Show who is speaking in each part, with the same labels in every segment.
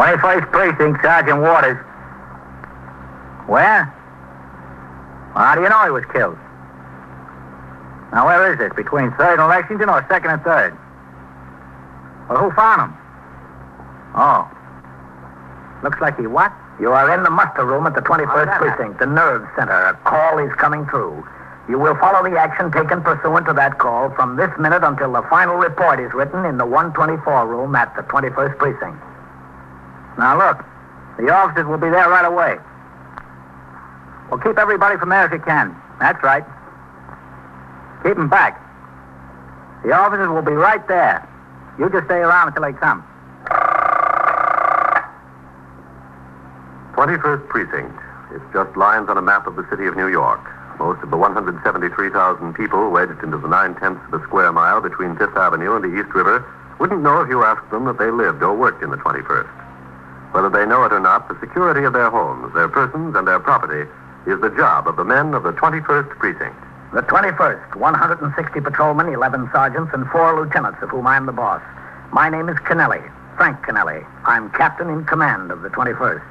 Speaker 1: 21st Precinct, Sergeant Waters. Where? Well, how do you know he was killed? Now, where is this? Between 3rd and Lexington or 2nd and 3rd? Well, who found him? Oh. Looks like he what?
Speaker 2: You are in the muster room at the 21st Precinct, the nerve center. A call is coming through. You will follow the action taken pursuant to that call from this minute until the final report is written in the 124 room at the 21st Precinct.
Speaker 1: Now, look. The officers will be there right away. Well, keep everybody from there if you can. That's right. Keep them back. The officers will be right there. You just stay around until they come.
Speaker 3: 21st Precinct. It's just lines on a map of the city of New York. Most of the 173,000 people wedged into the 9/10 of a square mile between Fifth Avenue and the East River wouldn't know if you asked them that they lived or worked in the 21st. Whether they know it or not, the security of their homes, their persons, and their property is the job of the men of the 21st Precinct.
Speaker 2: The 21st, 160 patrolmen, 11 sergeants, and 4 lieutenants, of whom I'm the boss. My name is Kennelly, Frank Kennelly. I'm captain in command of the 21st.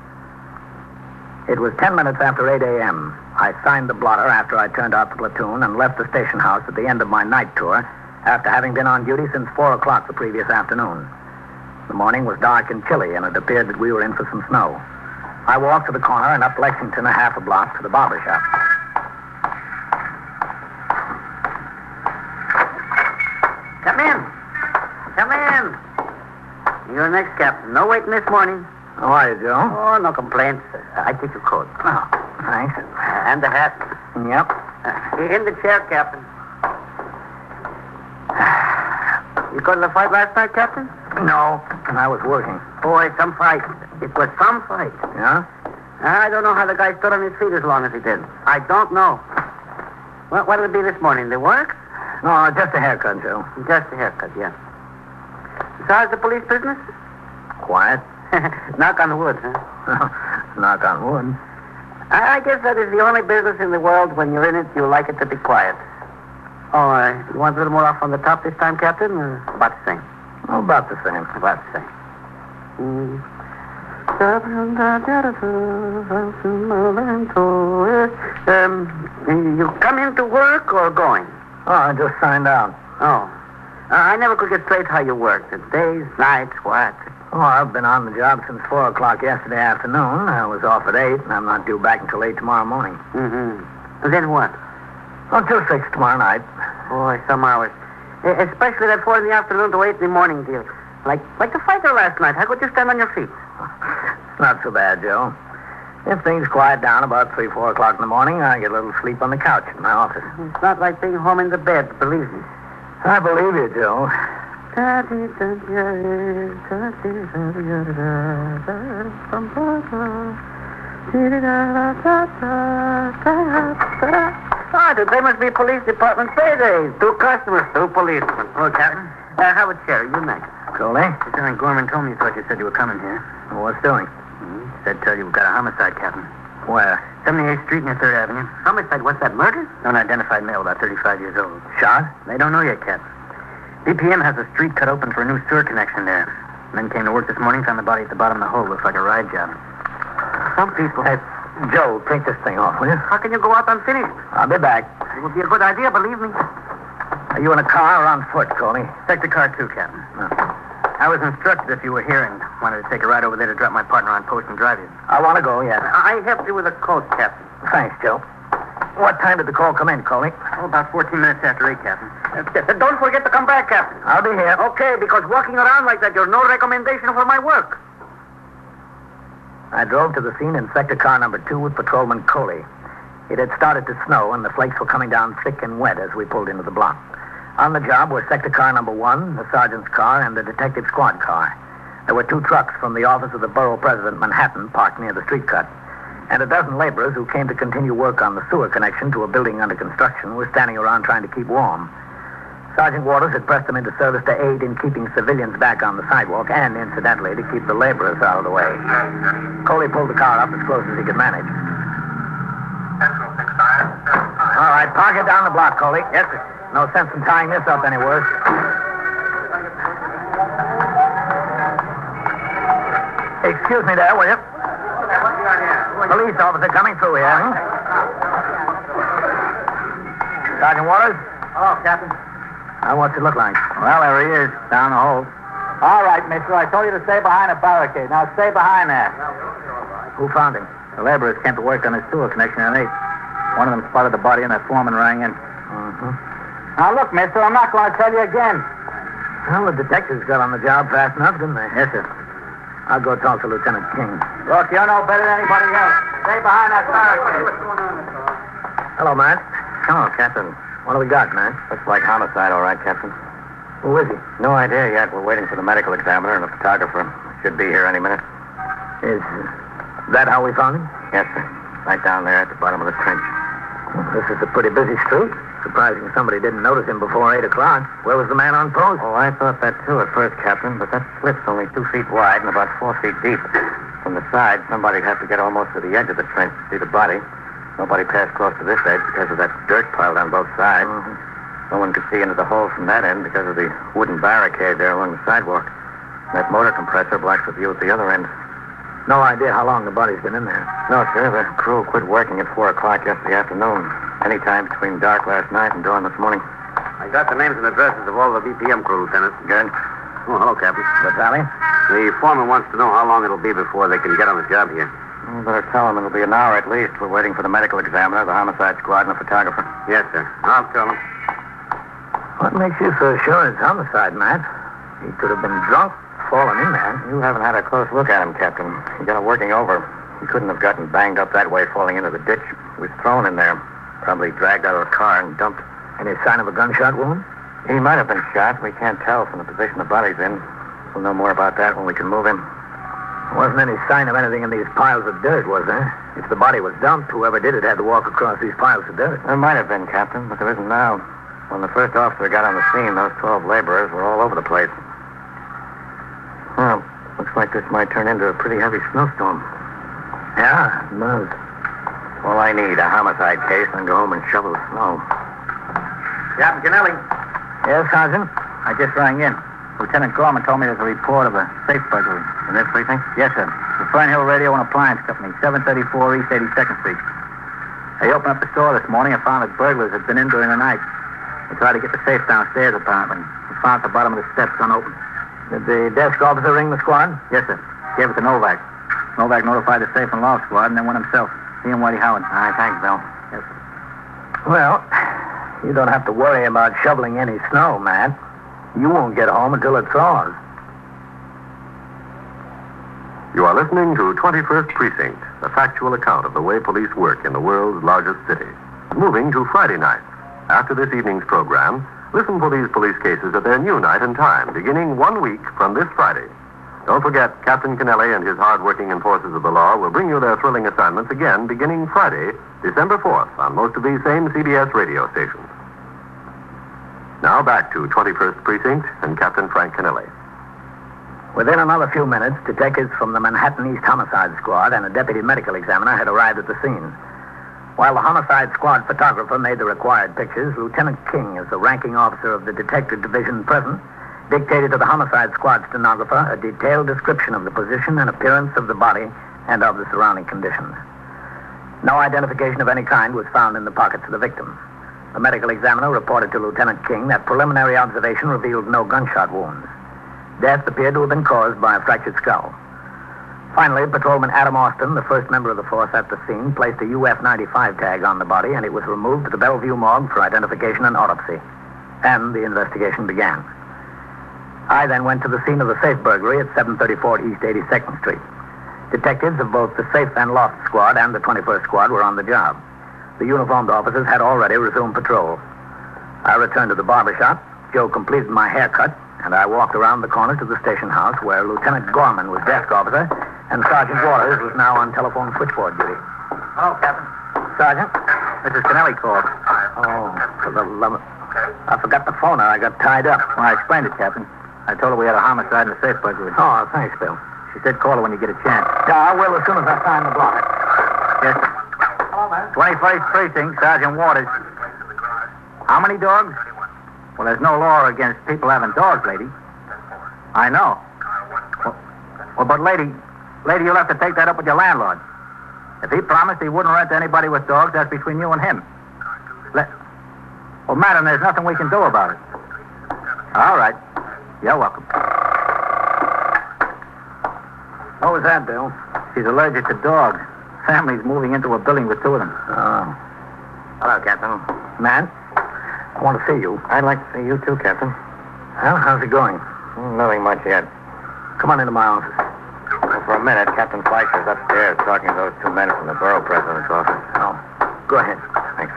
Speaker 2: It was 10 minutes after 8 a.m. I signed the blotter after I turned out the platoon and left the station house at the end of my night tour after having been on duty since 4 o'clock the previous afternoon. The morning was dark and chilly, and it appeared that we were in for some snow. I walked to the corner and up Lexington a half a block to the barber shop.
Speaker 4: Come in. Come in. You're next, Captain. No waiting this morning.
Speaker 2: How are you, Joe?
Speaker 4: Oh, no complaints. I take your coat.
Speaker 2: Oh, thanks.
Speaker 4: And the hat.
Speaker 2: Yep.
Speaker 4: In the chair, Captain. You go to the fight last night, Captain?
Speaker 2: No, I was working.
Speaker 4: Boy, some fight. It was some fight.
Speaker 2: Yeah?
Speaker 4: I don't know how the guy stood on his feet as long as he did. I don't know. What'll it be this morning? The work?
Speaker 2: No, just a haircut, Joe.
Speaker 4: Just a haircut, yeah. So how's the police business?
Speaker 2: Quiet.
Speaker 4: Knock on wood, huh?
Speaker 2: Knock on wood.
Speaker 4: I guess that is the only business in the world when you're in it, you like it to be quiet. Oh, you want a little more off on the top this time, Captain? Or about the same?
Speaker 2: Oh, about the same.
Speaker 4: About the same. You come into work or going?
Speaker 2: Oh, I just signed out.
Speaker 4: Oh. I never could get straight how you worked. Days, nights, what?
Speaker 2: Oh, I've been on the job since 4 o'clock yesterday afternoon. I was off at 8, and I'm not due back until 8 tomorrow morning.
Speaker 4: Mm-hmm. And then what?
Speaker 2: Until 6 tomorrow night.
Speaker 4: Boy, some hours. Especially that 4 in the afternoon to 8 in the morning deal. Like the fighter last night. How could you stand on your feet?
Speaker 2: It's not so bad, Joe. If things quiet down about 3, 4 o'clock in the morning, I get a little sleep on the couch in my office.
Speaker 4: It's not like being home in the bed, believe me.
Speaker 2: I believe you, Joe.
Speaker 4: They must be police department paydays. 2 customers, 2 policemen.
Speaker 5: Oh, Captain.
Speaker 4: How about Cherry? You next.
Speaker 2: Coley?
Speaker 5: Lieutenant Gorman told me he thought you said you were coming here.
Speaker 2: What's doing?
Speaker 5: Said tell you we've got a homicide, Captain.
Speaker 2: Where?
Speaker 5: 78th Street near 3rd Avenue.
Speaker 4: Homicide? What's that, murder?
Speaker 5: Unidentified male, about 35 years old.
Speaker 2: Shot?
Speaker 5: They don't know yet, Captain. BPM has a street cut open for a new sewer connection there. Men came to work this morning, found the body at the bottom of the hole. Looks like a ride job.
Speaker 4: Some people...
Speaker 2: Hey, Joe, take this thing off, will you?
Speaker 4: How can you go out unfinished?
Speaker 2: I'll be back.
Speaker 4: It would be a good idea, believe me.
Speaker 2: Are you in a car or on foot, Coley?
Speaker 5: Take the car, too, Captain. I was instructed if you were here and wanted to take a ride over there to drop my partner on post and drive you.
Speaker 2: I want to go, yes.
Speaker 4: I helped you with a coat, Captain.
Speaker 2: Thanks, Joe. What time did the call come in, Coley?
Speaker 5: Oh, about 14 minutes after 8, Captain.
Speaker 4: Don't forget to come back, Captain.
Speaker 2: I'll be here.
Speaker 4: Okay, because walking around like that, you're no recommendation for my work.
Speaker 2: I drove to the scene in sector car number 2 with Patrolman Coley. It had started to snow, and the flakes were coming down thick and wet as we pulled into the block. On the job were sector car number 1, the sergeant's car, and the detective squad car. There were 2 trucks from the office of the borough president, Manhattan, parked near the street cut. And a dozen laborers who came to continue work on the sewer connection to a building under construction were standing around trying to keep warm. Sergeant Waters had pressed them into service to aid in keeping civilians back on the sidewalk and, incidentally, to keep the laborers out of the way. Coley pulled the car up as close as he could manage. All right, park it down the block, Coley.
Speaker 4: Yes, sir.
Speaker 2: No sense in tying this up any worse. Excuse me there, will you? Police officer coming through here. Sergeant Waters?
Speaker 1: Hello, Captain.
Speaker 2: Now, what's it look like?
Speaker 1: Well, there he is, down the hole. All right, mister. I told you to stay behind a barricade. Now stay behind there.
Speaker 2: Who found him?
Speaker 1: The laborers came to work on his sewer connection at 8. One of them spotted the body and the foreman rang in.
Speaker 2: Mm-hmm.
Speaker 1: Now, look, mister, I'm not going to tell you again.
Speaker 2: Well, the detectives got on the job fast enough, didn't they?
Speaker 1: Yes, sir.
Speaker 2: I'll go talk to Lieutenant King.
Speaker 1: Look, you're no better than anybody else. Stay behind that barricade.
Speaker 2: Hello, Matt.
Speaker 5: Hello, Captain.
Speaker 2: What do we got, Matt?
Speaker 5: Looks like homicide, all right, Captain.
Speaker 2: Who is he?
Speaker 5: No idea yet. We're waiting for the medical examiner and the photographer. Should be here any minute.
Speaker 2: Is that how we found him?
Speaker 5: Yes, sir. Right down there at the bottom of the trench.
Speaker 2: This is a pretty busy street. Surprising somebody didn't notice him before 8 o'clock. Where was the man on post?
Speaker 5: Oh, I thought that too at first, Captain, but that slip's only 2 feet wide and about 4 feet deep. From the side, somebody'd have to get almost to the edge of the trench to see the body. Nobody passed close to this edge because of that dirt piled on both sides.
Speaker 2: Mm-hmm.
Speaker 5: No one could see into the hole from that end because of the wooden barricade there along the sidewalk. That motor compressor blocks the view at the other end.
Speaker 2: No idea how long the body's been in there.
Speaker 5: No, sir. The crew quit working at 4 o'clock yesterday afternoon. Any time between dark last night and dawn this morning.
Speaker 3: I got the names and addresses of all the BPM crew, Lieutenant.
Speaker 5: Good.
Speaker 3: Oh, hello, Captain.
Speaker 2: Vitaly?
Speaker 3: The foreman wants to know how long it'll be before they can get on the job here.
Speaker 5: You better tell him it'll be an hour at least. We're waiting for the medical examiner, the homicide squad, and the photographer.
Speaker 3: Yes, sir. I'll tell them.
Speaker 2: What makes you so sure it's homicide, Matt? He could have been drunk, fallen in there.
Speaker 5: You haven't had a close look at him, Captain. He got it working over. He couldn't have gotten banged up that way falling into the ditch. He was thrown in there. Probably dragged out of the car and dumped.
Speaker 2: Any sign of a gunshot wound?
Speaker 5: He might have been shot. We can't tell from the position the body's in. We'll know more about that when we can move him.
Speaker 2: There wasn't any sign of anything in these piles of dirt, was there? If the body was dumped, whoever did it had to walk across these piles of dirt.
Speaker 5: There might have been, Captain, but there isn't now. When the first officer got on the scene, those 12 laborers were all over the place. Well, looks like this might turn into a pretty heavy snowstorm.
Speaker 2: Yeah, it does.
Speaker 5: All I need, a homicide case, and go home and shovel the snow.
Speaker 1: Captain Kennelly.
Speaker 2: Yes, Sergeant?
Speaker 1: I just rang in. Lieutenant Gorman told me there's a report of a safe burglary.
Speaker 5: In this precinct?
Speaker 1: Yes, sir. The Fernhill Radio and Appliance Company, 734 East 82nd Street. They opened up the store this morning and found that burglars had been in during the night. They tried to get the safe downstairs, apparently. They found at the bottom of the steps unopened.
Speaker 2: Did the desk officer ring the squad?
Speaker 1: Yes, sir. Gave it to Novak. Novak notified the safe and loft squad and then went himself. He and Whitey Howard.
Speaker 5: All right, thanks, Bill.
Speaker 1: Yes, sir.
Speaker 2: Well, you don't have to worry about shoveling any snow, Matt. You won't get home until it thaws.
Speaker 3: You are listening to 21st Precinct, a factual account of the way police work in the world's largest city. Moving to Friday nights. After this evening's program, listen for these police cases at their new night and time, beginning 1 week from this Friday. Don't forget, Captain Kennelly and his hard-working enforcers of the law will bring you their thrilling assignments again beginning Friday, December 4th, on most of these same CBS radio stations. Now back to 21st Precinct and Captain Frank Kennelly.
Speaker 2: Within another few minutes, detectives from the Manhattan East Homicide Squad and a deputy medical examiner had arrived at the scene. While the Homicide Squad photographer made the required pictures, Lieutenant King, as the ranking officer of the Detective Division present, dictated to the Homicide Squad stenographer a detailed description of the position and appearance of the body and of the surrounding conditions. No identification of any kind was found in the pockets of the victim. The medical examiner reported to Lieutenant King that preliminary observation revealed no gunshot wounds. Death appeared to have been caused by a fractured skull. Finally, Patrolman Adam Austin, the first member of the force at the scene, placed a UF-95 tag on the body, and it was removed to the Bellevue morgue for identification and autopsy. And the investigation began. I then went to the scene of the safe burglary at 734 East 82nd Street. Detectives of both the safe and loft squad and the 21st squad were on the job. The uniformed officers had already resumed patrol. I returned to the barber shop. Joe completed my haircut, and I walked around the corner to the station house where Lieutenant Gorman was desk officer and Sergeant Waters was now on telephone switchboard duty.
Speaker 1: Hello, Captain.
Speaker 2: Sergeant?
Speaker 1: Mrs. Kennelly called.
Speaker 2: Oh, for the love of... I forgot the phone. I got tied up.
Speaker 1: Well, I explained it, Captain. I told her we had a homicide and a safe burglary.
Speaker 2: Oh, thanks, Bill.
Speaker 1: She said call her when you get a chance.
Speaker 2: Yeah, I will as soon as I sign the block.
Speaker 1: Yes, sir.
Speaker 2: Hello, man.
Speaker 1: 21st Precinct, Sergeant Waters. How many dogs? Well, there's no law against people having dogs, lady. I know. Well, but lady, Lady, you'll have to take that up with your landlord. If he promised he wouldn't rent to anybody with dogs, that's between you and him. Well, madam, there's nothing we can do about it. All right. You're welcome.
Speaker 2: What was that, Bill?
Speaker 1: She's allergic to dogs. Family's moving into a building with two of them.
Speaker 2: Oh.
Speaker 5: Hello, Captain.
Speaker 2: Man, I want to see you.
Speaker 5: I'd like to see you too, Captain.
Speaker 2: Well, how's it going?
Speaker 5: Nothing much yet.
Speaker 2: Come on into my office.
Speaker 5: Well, for a minute, Captain Fleischer's upstairs talking to those two men from the borough president's office.
Speaker 2: Oh, go ahead.
Speaker 5: Thanks.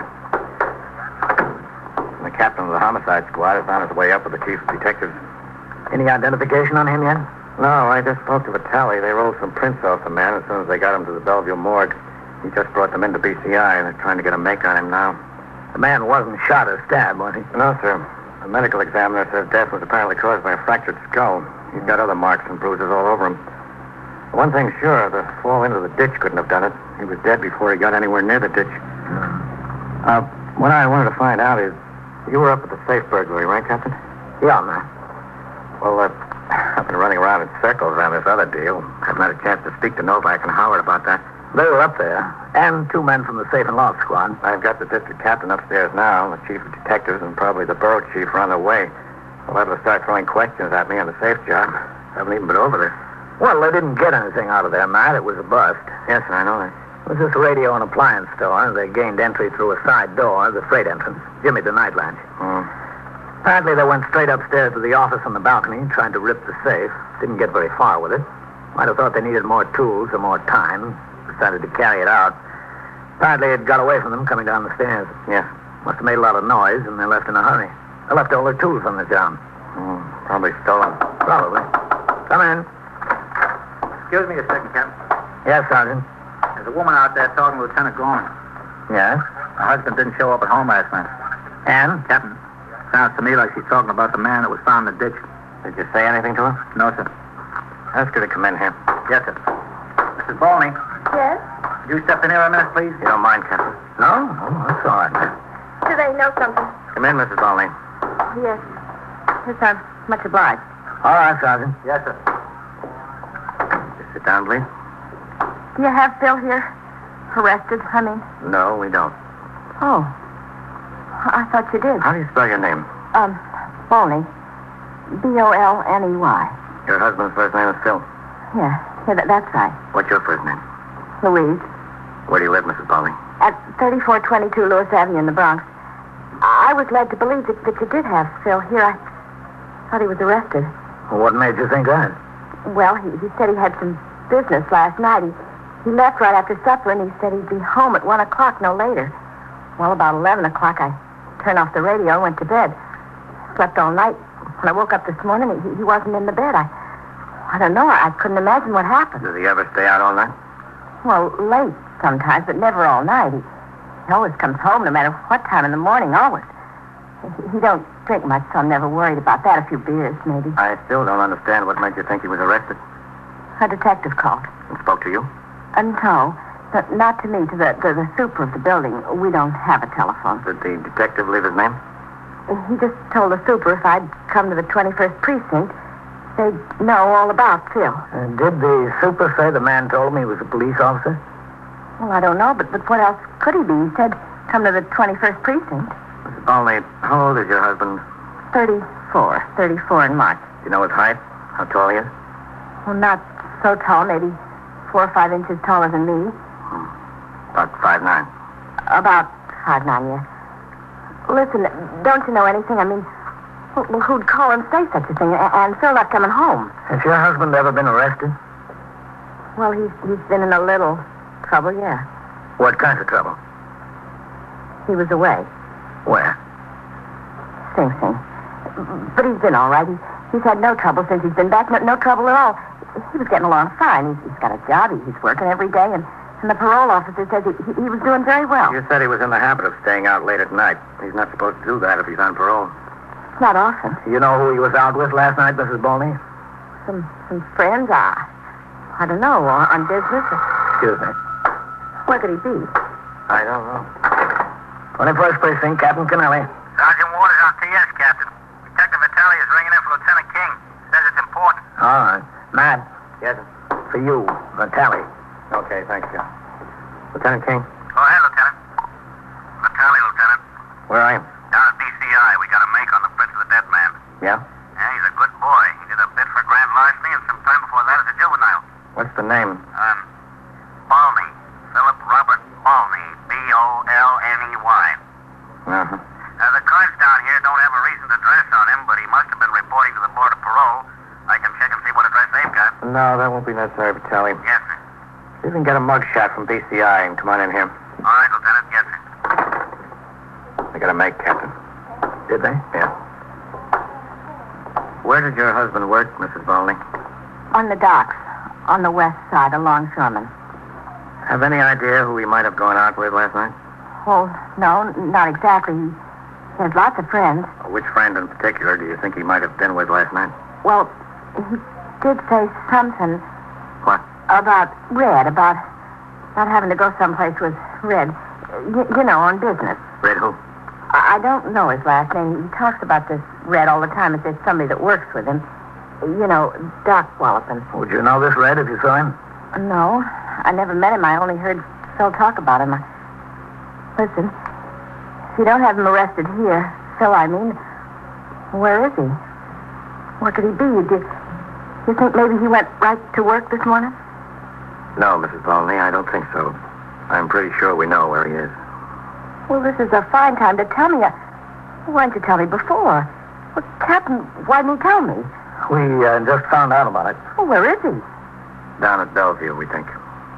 Speaker 5: The captain of the homicide squad is on his way up with the chief of detectives.
Speaker 2: Any identification on him yet?
Speaker 5: No, I just spoke to Vitale. They rolled some prints off the man as soon as they got him to the Bellevue morgue. He just brought them into BCI, and they're trying to get a make on him now.
Speaker 2: The man wasn't shot or stabbed, was he?
Speaker 5: No, sir. The medical examiner says death was apparently caused by a fractured skull. He's got other marks and bruises all over him. One thing's sure, the fall into the ditch couldn't have done it. He was dead before he got anywhere near the ditch. What I wanted to find out is, you were up at the safe burglary, right, Captain?
Speaker 2: Yeah, man.
Speaker 5: Well, I've been running around in circles around this other deal. Haven't had a chance to speak to Novak and Howard about that.
Speaker 2: They were up there, and two men from the safe and loft squad.
Speaker 5: I've got the district captain upstairs now, the chief of detectives, and probably the borough chief are on their way. They'll have to start throwing questions at me on the safe job. Haven't even been over there.
Speaker 2: Well, they didn't get anything out of there, Matt. It was a bust.
Speaker 5: Yes, I know that.
Speaker 2: It was this radio and appliance store. They gained entry through a side door, the freight entrance. Jimmy, the night lounge. Apparently, they went straight upstairs to the office on the balcony, tried to rip the safe. Didn't get very far with it. Might have thought they needed more tools or more time. Decided to carry it out. Apparently, it got away from them coming down the stairs.
Speaker 5: Yeah.
Speaker 2: Must have made a lot of noise, and they left in a hurry. They left all their tools on the job.
Speaker 5: Probably stolen.
Speaker 2: Probably. Come in.
Speaker 1: Excuse me a second, Captain.
Speaker 2: Yes, Sergeant.
Speaker 1: There's a woman out there talking to Lieutenant Gorman.
Speaker 2: Yes?
Speaker 1: Her husband didn't show up at home last night.
Speaker 2: And?
Speaker 1: Captain, sounds to me like she's talking about the man that was found in the ditch.
Speaker 5: Did you say anything to her?
Speaker 1: No, sir.
Speaker 5: Ask her to come in here.
Speaker 1: Yes, sir. Mrs. Bolney,
Speaker 6: Yes?
Speaker 1: could you step in here a minute, please?
Speaker 5: You don't mind, Captain?
Speaker 2: No? Oh, that's all right, man.
Speaker 6: Do they know something?
Speaker 5: Come in, Mrs. Bowling.
Speaker 6: Yes. Yes, I'm much obliged.
Speaker 2: All right, Sergeant.
Speaker 1: Yes, sir.
Speaker 5: Just sit down, please.
Speaker 6: Do you have Phil here? Arrested, I mean.
Speaker 5: No, we don't.
Speaker 6: Oh. I thought you did.
Speaker 5: How do you spell your name?
Speaker 6: Bolney. Bolney.
Speaker 5: Your husband's first name is Phil.
Speaker 6: Yeah, that's right.
Speaker 5: What's your first name?
Speaker 6: Louise.
Speaker 5: Where do you live, Mrs. Bowling?
Speaker 6: At 3422 Lewis Avenue in the Bronx. I was led to believe that you did have Phil here. I thought he was arrested.
Speaker 2: Well, what made you think that?
Speaker 6: Well, he said he had some business last night. He left right after supper, and he said he'd be home at 1 o'clock, no later. Well, about 11 o'clock, I turned off the radio and went to bed. Slept all night. When I woke up this morning, he wasn't in the bed. I don't know. I couldn't imagine what happened.
Speaker 5: Does he ever stay out all night?
Speaker 6: Well, late sometimes, but never all night. He always comes home, no matter what time in the morning, always. He don't drink much, so I'm never worried about that. A few beers, maybe.
Speaker 5: I still don't understand what made you think he was arrested.
Speaker 6: A detective called.
Speaker 5: And spoke to you?
Speaker 6: No, not to me, to the super of the building. We don't have a telephone.
Speaker 5: Did the detective leave his name?
Speaker 6: He just told the super if I'd come to the 21st precinct, they'd know all about Phil.
Speaker 2: Did the super say the man told him he was a police officer?
Speaker 6: Well, I don't know, but what else could he be? He said, come to the 21st precinct.
Speaker 5: Mrs. Bowling, how old is your husband?
Speaker 6: 34 in March.
Speaker 5: Do you know his height? How tall he is?
Speaker 6: Well, not so tall, maybe 4 or 5 inches taller than me.
Speaker 5: About 5'9".
Speaker 6: About 5'9", yes. Listen, don't you know anything? I mean, who'd call and say such a thing? And Phil not coming home.
Speaker 2: Has your husband ever been arrested?
Speaker 6: Well, he's been in a little trouble, yeah.
Speaker 2: What kind of trouble?
Speaker 6: He was away.
Speaker 2: Where?
Speaker 6: Sing Sing. But he's been all right. He's had no trouble since he's been back. No trouble at all. He was getting along fine. He's got a job. He's working every day. And the parole officer says he was doing very well.
Speaker 5: You said he was in the habit of staying out late at night. He's not supposed to do that if he's on parole.
Speaker 6: It's not often.
Speaker 2: You know who he was out with last night, Mrs. Bolney?
Speaker 6: Some friends. I don't know. On business.
Speaker 2: Excuse me.
Speaker 6: Where could he be?
Speaker 5: I don't know.
Speaker 2: 21st Precinct, Captain Kennelly.
Speaker 1: Sergeant Waters on TS, Captain. Detective Vitale is ringing in for Lieutenant King. Says it's important.
Speaker 2: All right. Matt.
Speaker 5: Yes, sir.
Speaker 2: for you, the tally.
Speaker 5: Okay, thanks, John. Lieutenant King,
Speaker 3: Oh, hey, Lieutenant. The tally, Lieutenant.
Speaker 5: where are you?
Speaker 3: Down at DCI. We got a make on the Prince of the Dead Man.
Speaker 5: Yeah?
Speaker 3: Yeah, he's a good boy. He did a bit for grand larceny and some time before that as a juvenile.
Speaker 5: What's the name?
Speaker 3: Balney. Philip Robert Balney. B-O-L-N-E-Y.
Speaker 5: Uh-huh.
Speaker 3: The cards down here don't have a recent address on him, but he must have been reporting to the Board of Parole. I can check and see what address they've got.
Speaker 5: No, that won't be necessary, Vitaly.
Speaker 3: Yes, sir.
Speaker 5: See if you can get a mug shot from DCI and come on in here.
Speaker 3: All right, Lieutenant. Yes, sir.
Speaker 5: They got a make, Captain.
Speaker 2: Did they?
Speaker 5: Yeah. Where did your husband work, Mrs. Balney?
Speaker 6: On the docks, on the west side, along Sherman.
Speaker 5: Have any idea who he might have gone out with last night?
Speaker 6: Oh, no, not exactly. He has lots of friends.
Speaker 5: Which friend in particular do you think he might have been with last night?
Speaker 6: Well, he did say something
Speaker 5: What?
Speaker 6: about Red, about having to go someplace with Red. You know, on business.
Speaker 5: Red who?
Speaker 6: I don't know his last name. He talks about this Red all the time. If there's somebody that works with him. You know, Doc Wallopin.
Speaker 2: Would you know this Red if you saw him?
Speaker 6: No, I never met him. I only heard Phil talk about him. Listen, if you don't have him arrested here, Phil, I mean, where is he? Where could he be? You think maybe he went right to work this morning?
Speaker 5: No, Mrs. Balney, I don't think so. I'm pretty sure we know where he is.
Speaker 6: Well, this is a fine time to tell me. Why didn't you tell me before? Well, Captain, why didn't you tell me?
Speaker 2: We just found out about it.
Speaker 6: Well, where is he?
Speaker 5: Down at Bellevue, we think.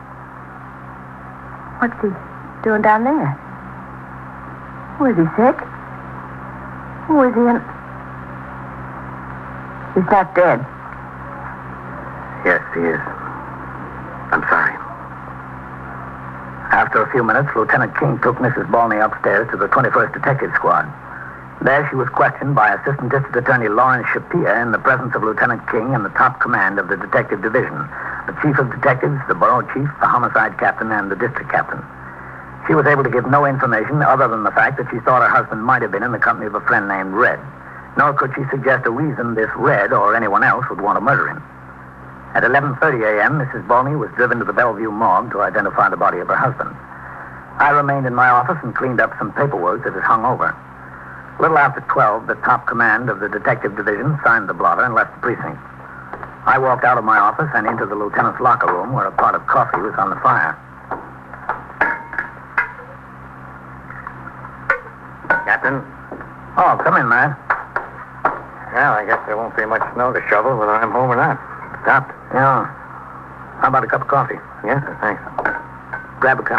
Speaker 6: What's he doing down there? Was he sick? Was he in... He's not dead.
Speaker 5: Yes, he is. I'm sorry.
Speaker 2: After a few minutes, Lieutenant King took Mrs. Balney upstairs to the 21st Detective Squad. There she was questioned by Assistant District Attorney Lawrence Shapir in the presence of Lieutenant King and the top command of the Detective Division, the Chief of Detectives, the Borough Chief, the Homicide Captain, and the District Captain. She was able to give no information other than the fact that she thought her husband might have been in the company of a friend named Red, nor could she suggest a reason this Red or anyone else would want to murder him. At 11:30 a.m., Mrs. Balney was driven to the Bellevue morgue to identify the body of her husband. I remained in my office and cleaned up some paperwork that had hung over. A little after 12, the top command of the Detective Division signed the blotter and left the precinct. I walked out of my office and into the lieutenant's locker room where a pot of coffee was on the fire.
Speaker 5: Captain?
Speaker 2: Oh, come in, man.
Speaker 5: Well, I guess there won't be much snow to shovel whether I'm home or not. Stopped.
Speaker 2: Yeah. How about a cup of coffee?
Speaker 5: Yes, sir, thanks.
Speaker 2: Grab a cup.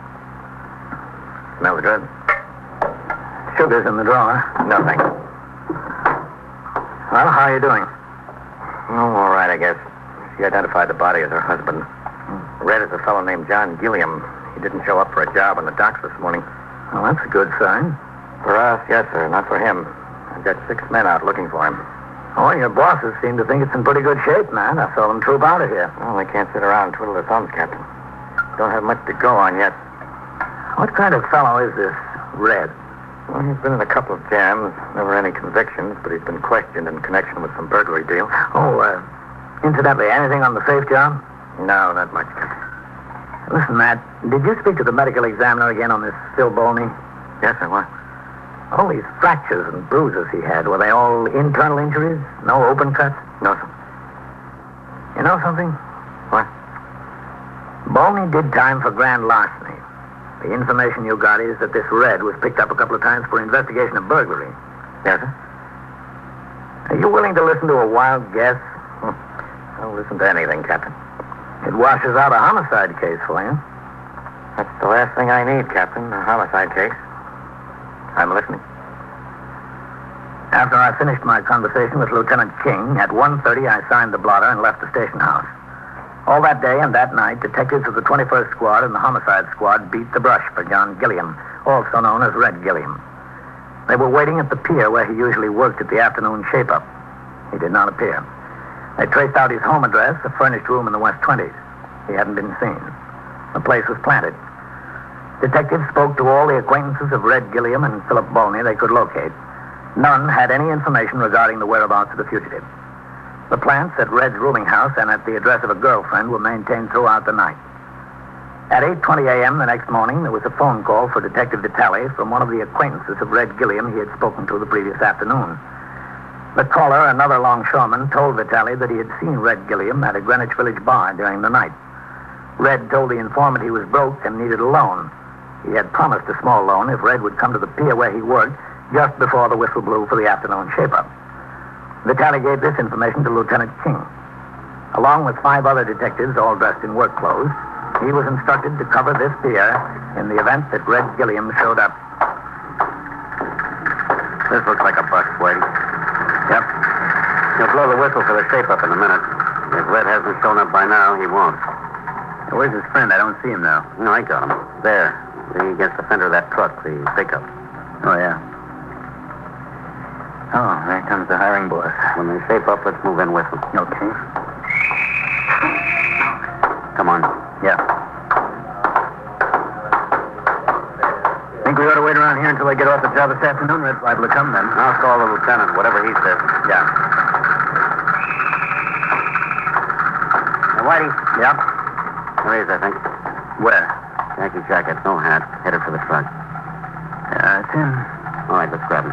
Speaker 5: Smells good.
Speaker 2: Sugar's in the drawer.
Speaker 5: No, thanks.
Speaker 2: Well, how are you doing?
Speaker 5: Oh, all right, I guess. She identified the body as her husband. Red is a fellow named John Gilliam. He didn't show up for a job on the docks this morning.
Speaker 2: Well, that's a good sign.
Speaker 5: For us, yes, sir. Not for him. I've got 6 men out looking for him.
Speaker 2: Oh, your bosses seem to think it's in pretty good shape, man. I saw them troop out of here.
Speaker 5: Well, they can't sit around and twiddle their thumbs, Captain. Don't have much to go on yet.
Speaker 2: What kind of fellow is this Red?
Speaker 5: Well, he's been in a couple of jams. Never any convictions, but he's been questioned in connection with some burglary deals.
Speaker 2: Oh, incidentally, anything on the safe job?
Speaker 5: No, not much, Captain.
Speaker 2: Listen, Matt, did you speak to the medical examiner again on this Phil Balney?
Speaker 5: Yes, sir, what?
Speaker 2: All these fractures and bruises he had, were they all internal injuries? No open cuts?
Speaker 5: No, sir.
Speaker 2: You know something?
Speaker 5: What?
Speaker 2: Balney did time for grand larceny. The information you got is that this Red was picked up a couple of times for investigation of burglary.
Speaker 5: Yes, sir.
Speaker 2: Are you willing to listen to a wild guess?
Speaker 5: I'll listen to anything, Captain.
Speaker 2: It washes out a homicide case for you.
Speaker 5: That's the last thing I need, Captain. A homicide case. I'm listening.
Speaker 2: After I finished my conversation with Lieutenant King, at 1:30 I signed the blotter and left the station house. All that day and that night, detectives of the 21st Squad and the Homicide Squad beat the brush for John Gilliam, also known as Red Gilliam. They were waiting at the pier where he usually worked at the afternoon shape-up. He did not appear. They traced out his home address, a furnished room in the West 20s. He hadn't been seen. The place was planted. Detectives spoke to all the acquaintances of Red Gilliam and Philip Balney they could locate. None had any information regarding the whereabouts of the fugitive. The plants at Red's rooming house and at the address of a girlfriend were maintained throughout the night. At 8:20 a.m. the next morning, there was a phone call for Detective Vitale from one of the acquaintances of Red Gilliam he had spoken to the previous afternoon. The caller, another longshoreman, told Vitale that he had seen Red Gilliam at a Greenwich Village bar during the night. Red told the informant he was broke and needed a loan. He had promised a small loan if Red would come to the pier where he worked just before the whistle blew for the afternoon shape-up. Vitale gave this information to Lieutenant King. Along with 5 other detectives, all dressed in work clothes, he was instructed to cover this pier in the event that Red Gilliam showed up.
Speaker 1: This looks like a bust, Wade.
Speaker 3: Yep. He'll blow the whistle for the shape-up in a minute. If Red hasn't shown up by now, he won't.
Speaker 1: Where's his friend? I don't see him now.
Speaker 3: No, I got him. There. Leaning against the fender of that truck, the pickup.
Speaker 1: Oh, yeah. Oh, there comes the hiring boss.
Speaker 3: When they shape up, let's move in with them.
Speaker 1: Okay.
Speaker 3: Come on.
Speaker 1: Yeah. Think we ought to wait around here until they get off the job this afternoon? Red's liable to come then.
Speaker 3: I'll call the lieutenant, whatever he says.
Speaker 1: Yeah.
Speaker 3: Now, Whitey.
Speaker 1: Yeah?
Speaker 3: There he is, I think.
Speaker 1: Where?
Speaker 3: Khaki jacket, no hat, headed for the truck.
Speaker 1: Yeah, it's him.
Speaker 3: All right, let's grab him.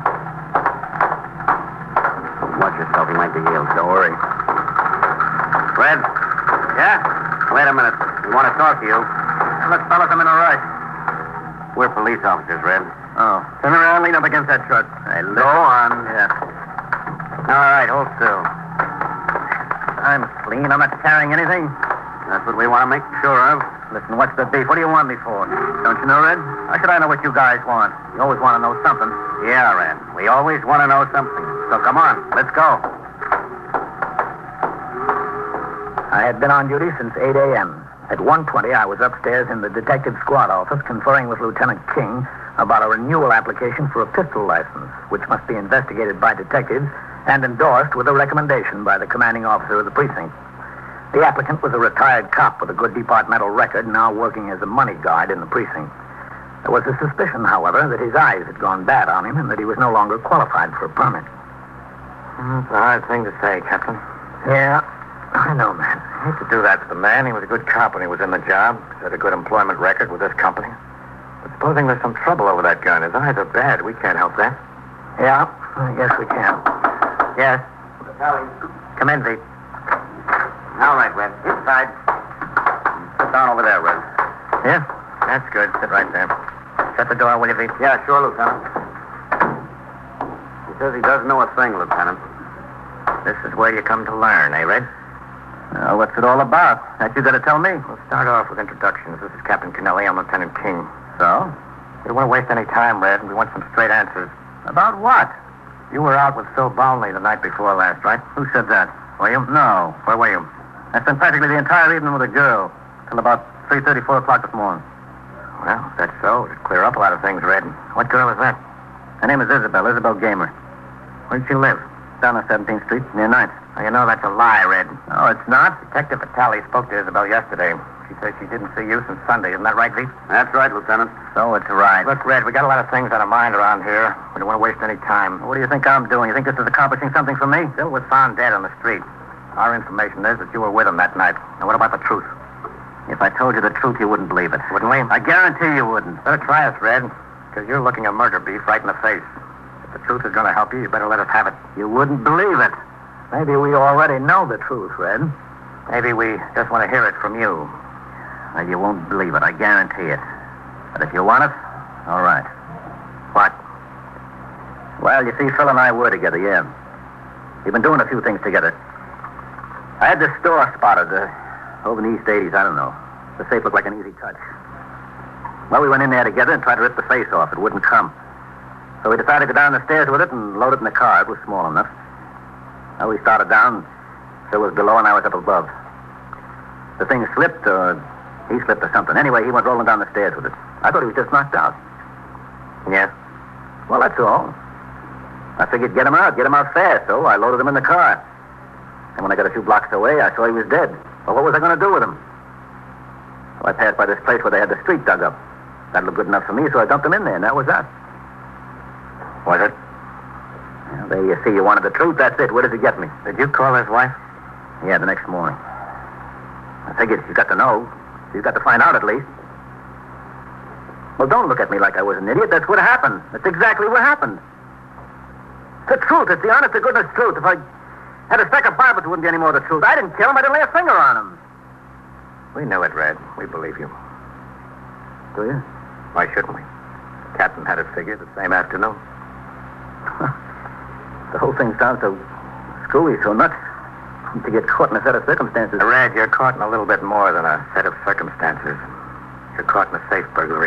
Speaker 3: Watch yourself, he might be healed.
Speaker 1: Don't worry.
Speaker 3: Red?
Speaker 1: Yeah?
Speaker 3: Wait a minute. We want to talk to you.
Speaker 1: Look, fellas, I'm in a rush.
Speaker 3: We're police officers, Red.
Speaker 1: Oh. Turn around, lean up against that truck. Hey,
Speaker 3: Go on.
Speaker 1: Yeah.
Speaker 3: All right, hold still.
Speaker 1: I'm clean. I'm not carrying anything.
Speaker 3: That's what we want to make sure of.
Speaker 1: Listen, what's the beef? What do you want me for? Don't you know, Red? How should I know what you guys want? You always want to know something.
Speaker 3: Yeah, Red. We always want to know something. So come on, let's go.
Speaker 2: I had been on duty since 8 a.m. At 1:20, I was upstairs in the detective squad office conferring with Lieutenant King about a renewal application for a pistol license, which must be investigated by detectives and endorsed with a recommendation by the commanding officer of the precinct. The applicant was a retired cop with a good departmental record, now working as a money guard in the precinct. There was a suspicion, however, that his eyes had gone bad on him and that he was no longer qualified for a permit.
Speaker 5: It's a hard thing to say, Captain.
Speaker 2: Yeah, I know, man.
Speaker 5: I hate to do that to the man. He was a good cop when he was in the job. He had a good employment record with this company. But supposing there's some trouble over that gun, his eyes are bad. We can't help that.
Speaker 2: Yeah, I guess we can.
Speaker 5: Yes. Come in, Pete.
Speaker 3: All right, Red. Inside. Sit down over there, Red.
Speaker 5: Yeah, that's good. Sit right there. Shut the door, will you, Pete?
Speaker 3: Yeah, sure, Lieutenant. He says he doesn't know a thing, Lieutenant.
Speaker 5: This is where you come to learn, eh, Red?
Speaker 1: What's it all about? That you got to tell me.
Speaker 5: We'll start off with introductions. This is Captain Kennelly. I'm Lieutenant King.
Speaker 1: So?
Speaker 5: We don't want to waste any time, Red. We want some straight answers.
Speaker 1: About what?
Speaker 5: You were out with Phil Balney the night before last, right?
Speaker 1: Who said that?
Speaker 5: Were you?
Speaker 1: No.
Speaker 5: Where were you?
Speaker 1: I spent practically the entire evening with a girl till about 3:30, 4 o'clock this morning.
Speaker 5: Well, if that's so, it'd clear up a lot of things, Red. What girl is that?
Speaker 1: Her name is Isabel Gamer.
Speaker 5: Where did she live?
Speaker 1: Down on 17th Street, near 9th.
Speaker 5: Oh, you know that's a lie, Red.
Speaker 1: Oh, it's not?
Speaker 5: Detective Vitale spoke to Isabel yesterday. She says she didn't see you since Sunday. Isn't that right, Pete?
Speaker 3: That's right, Lieutenant.
Speaker 1: So it's right.
Speaker 5: Look, Red, we got a lot of things on our mind around here. We don't want to waste any time.
Speaker 1: What do you think I'm doing? You think this is accomplishing something for me?
Speaker 5: Phil was found dead on the street. Our information is that you were with him that night. Now, what about the truth?
Speaker 1: If I told you the truth, you wouldn't believe it.
Speaker 5: Wouldn't we?
Speaker 1: I guarantee you wouldn't.
Speaker 5: Better try us, Red, because you're looking a murder beef right in the face. If the truth is going to help you, you better let us have it.
Speaker 1: You wouldn't believe it.
Speaker 2: Maybe we already know the truth, Red.
Speaker 5: Maybe we just want to hear it from you.
Speaker 1: Well, you won't believe it. I guarantee it. But if you want it, all right.
Speaker 5: What?
Speaker 1: Well, you see, Phil and I were together, yeah. We've been doing a few things together. I had this store spotted over in the East 80s, I don't know. The safe looked like an easy touch. Well, we went in there together and tried to rip the face off. It wouldn't come. So we decided to go down the stairs with it and load it in the car. It was small enough. Well, we started down. Phil was below and I was up above. The thing slipped, or he slipped or something. Anyway, he went rolling down the stairs with it. I thought he was just knocked out.
Speaker 5: Yes?
Speaker 1: Well, that's all. I figured get him out fast, so I loaded him in the car. And when I got a few blocks away, I saw he was dead. Well, what was I going to do with him? Well, I passed by this place where they had the street dug up. That looked good enough for me, so I dumped him in there, and that was that.
Speaker 5: Was it?
Speaker 1: Well, there you see, you wanted the truth. That's it. Where does it get me?
Speaker 5: Did you call his wife?
Speaker 1: Yeah, the next morning. I figured she's got to know. She's got to find out at least. Well, don't look at me like I was an idiot. That's what happened. That's exactly what happened. It's the truth. It's the honest to goodness truth. If I had a stack of Bibles, it wouldn't be any more the truth. I didn't kill him. I didn't lay a finger on him.
Speaker 5: We know it, Red. We believe you.
Speaker 1: Do you?
Speaker 5: Why shouldn't we? Captain had it figured the same afternoon.
Speaker 1: The whole thing sounds so screwy, so nuts. To get caught in a set of circumstances.
Speaker 5: Red, you're caught in a little bit more than a set of circumstances. You're caught in a safe burglary.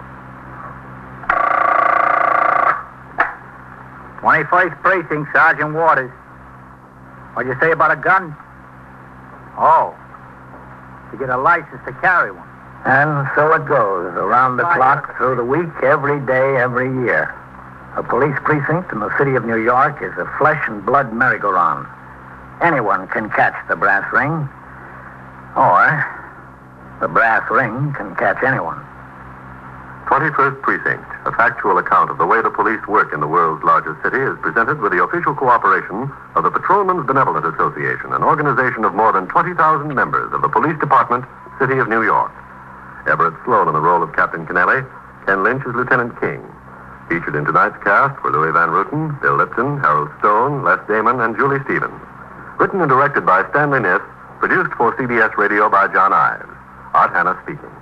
Speaker 1: 21st Precinct, Sergeant Waters. What'd you say about a gun? Oh. To get a license to carry one.
Speaker 2: And so it goes, around the clock, through the week, every day, every year. A police precinct in the city of New York is a flesh and blood merry-go-round. Anyone can catch the brass ring, or the brass ring can catch anyone.
Speaker 3: 21st Precinct, a factual account of the way the police work in the world's largest city, is presented with the official cooperation of the Patrolmen's Benevolent Association, an organization of more than 20,000 members of the Police Department, City of New York. Everett Sloan in the role of Captain Kennelly, Ken Lynch as Lieutenant King. Featured in tonight's cast were Louis Van Ruten, Bill Lipton, Harold Stone, Les Damon, and Julie Stevens. Written and directed by Stanley Niss, produced for CBS Radio by John Ives. Art Hanna speaking.